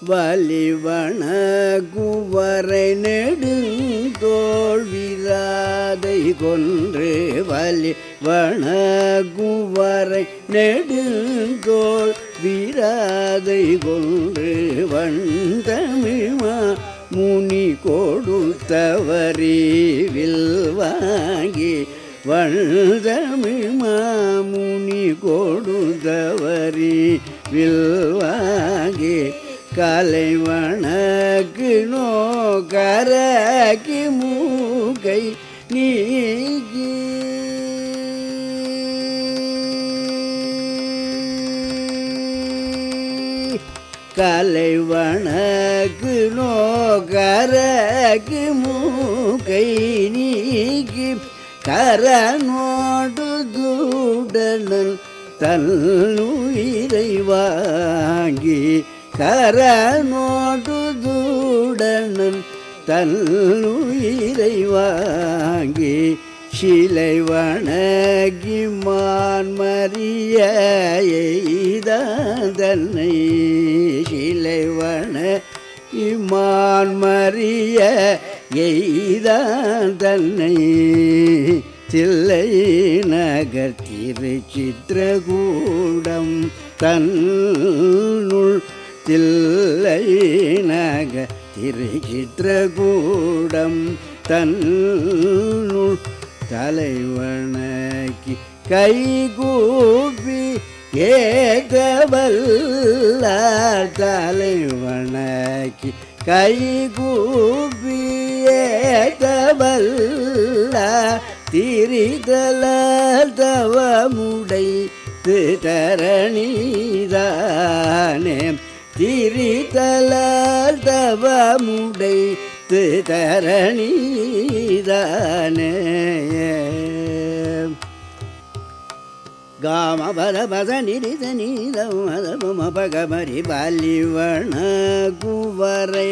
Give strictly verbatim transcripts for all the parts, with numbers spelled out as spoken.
வலிவன குவரை நெடுந்தோள் விராதை கொன்று வலிவன குவரை நெடுந்தோள் விராதை கொன்று வந்தமிழ்மா முனி கொடுத்தவரிவில் வாங்கி வந்தமிழ்மா முனி கொடுத்தவரி வில்வாங்கி கலைவனக்கு நோக்கரக்கி மூக்கை நீக்கி கலைவனக்கு நோக்கரக்கி மூக்கை நீக்கி கரனோடு தூடனல் தன்னுயிரை வாங்கி கரனோடு தூடனன் தன்னுயிரை வாங்கி சிலை வணங்கி மான்மறிய எய்தன்னை சிலை வணங்கி மான்மறிய எய்தன்னை தில்லை நகர் திருச்சித்திரகூடம் தன்னுள் தில்லை நகர் திருச்சித்திரகூடம் தன்னுள் தலைவணக்கி கைகூப்பி ஏகவல்லார் தலைவணக்கி கைகூப்பி ஏகவல்லார் திரிதல தவமுடை தரணிதானே திரிதல தவமுடை தரணிதானே காமபர பத நிரித நீதம் மதபம பகமரி பாலிவண குவரை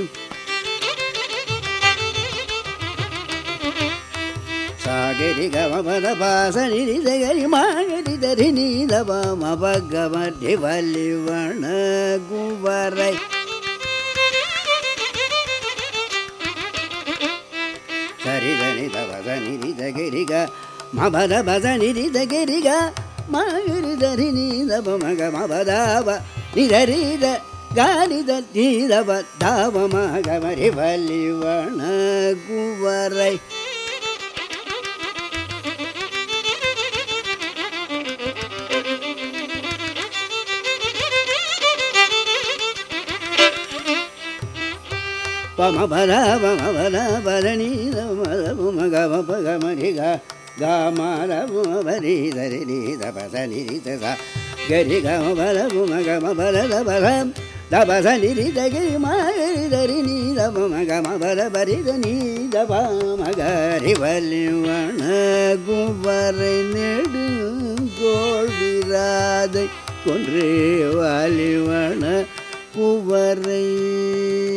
சாகரி கமபத பாச நிரித கரி மாகரி தரி நீதபம பகமரி பாலிவண குவரை சரிதனி தவத நிரித கரிக மபத பத நிரித கரிக மாகரி தரி நீதப மக மபதாவ நிதரித காரித நீதப தாவ மகமரி வலிவண குவரை பமபர பமபர பரணீத மக மகமரிக காமரபரி தரி நீத பத நிரித கரி கமபர மகமபர தபரம் தபச நிரித கிரி மகரி தரி நீத மகமபர பரித நீத மகரி வலிவண குவரை நெடுங்கோள் விராதை கொன்று வலிவண குவரை